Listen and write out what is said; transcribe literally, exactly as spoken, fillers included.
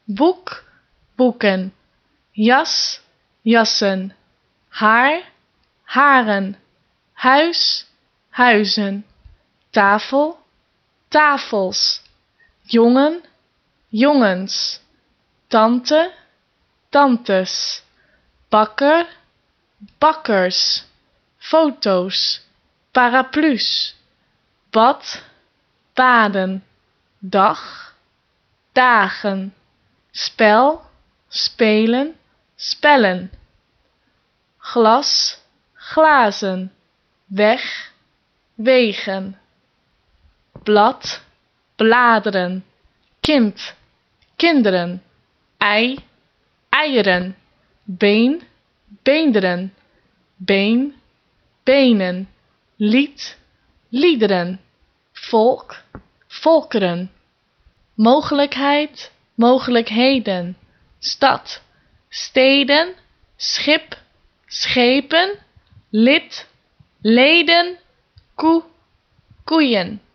boek, boeken, jas, jassen, haar, haren, huis, huizen, tafel, tafels, jongen, jongens, tante, tantes, bakker, bakkers, foto's, paraplu's, bad, baden, dag, dagen, spel, spelen, spellen, glas, glazen, weg, wegen, blad, bladeren, kind, kinderen, ei, eieren, been, beenderen, been, benen, lied, liederen, volk, volkeren, mogelijkheid, mogelijkheden, stad, steden, schip, schepen, lid, leden, koe, koeien.